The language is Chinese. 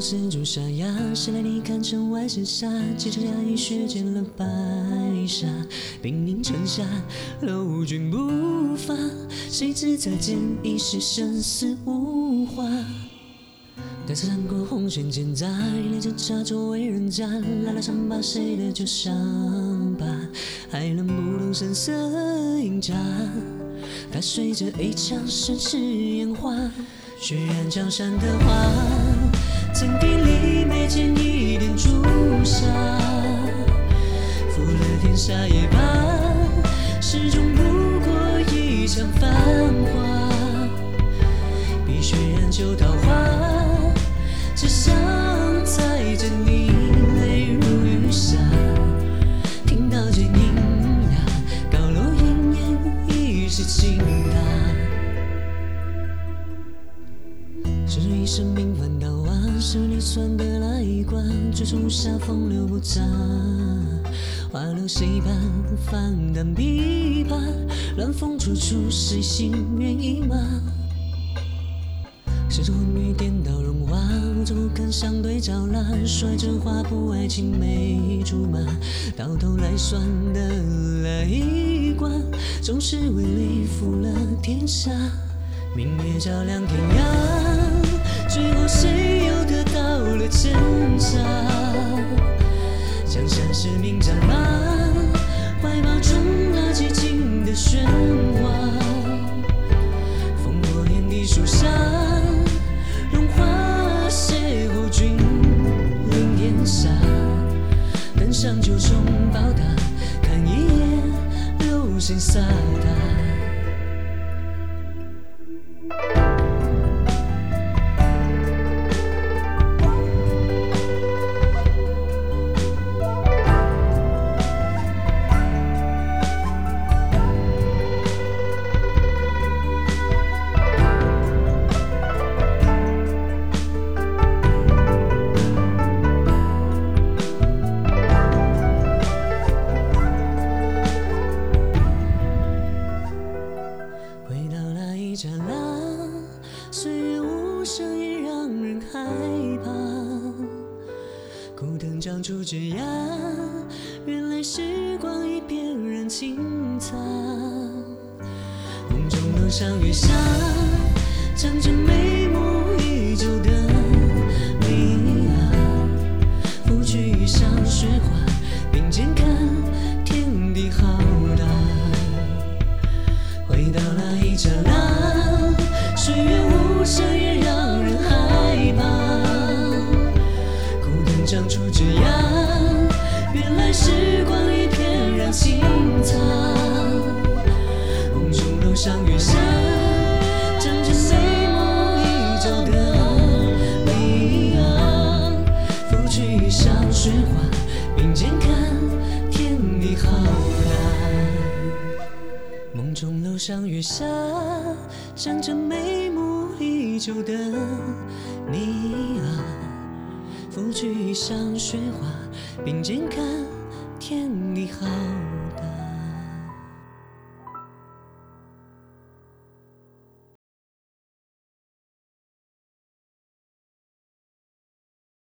丝竹沙哑，谁来你看城外厮杀？几场压抑血溅了白纱，兵临城下，楼君不发。谁知再见已是生死无话。待此战过红线千载，连着茶周围人家，来了伤疤谁的旧伤疤，还能不动声色饮茶。它随着一场盛世烟花，血染江山的花，曾给里眉间一点朱砂，负了天下也罢，始终不过一场繁华。碧血染旧桃花，纸上载着你泪如雨下。听到剑音呀，高楼奄奄已是倾塌。是一生平凡到啊，是你算得来一关，追逐下风流不杂。花落谁伴放胆琵琶，乱风处处谁心猿意马。是这昏雨颠倒融化，无处不堪相对照蜡。说这话不爱青梅竹马，到头来算得来一关，总是为利负了天下。明月照亮天涯，最后谁又得到了真假？江山是名战马，怀抱中那寂静的喧哗。烽火连地树下，荣华邂逅君临天下。登上九重宝塔，看一眼流星飒沓。岁月无声也让人害怕，枯藤长出枝桠，原来时光已翩然轻擦。梦中楼上月下，长着眉目依旧的你啊，拂去衣裳雪花，并肩看天地浩大。回到那一刹那，岁月无声也让人害怕，枯藤长出枝桠，原来时光已翩然轻擦。梦中楼上月下，长着眉目依旧的你啊，拂去衣裳雪花，并肩看天地浩大。梦中楼上月下，长着眉目依旧的你啊，拂去衣裳雪花，并肩看天地浩大。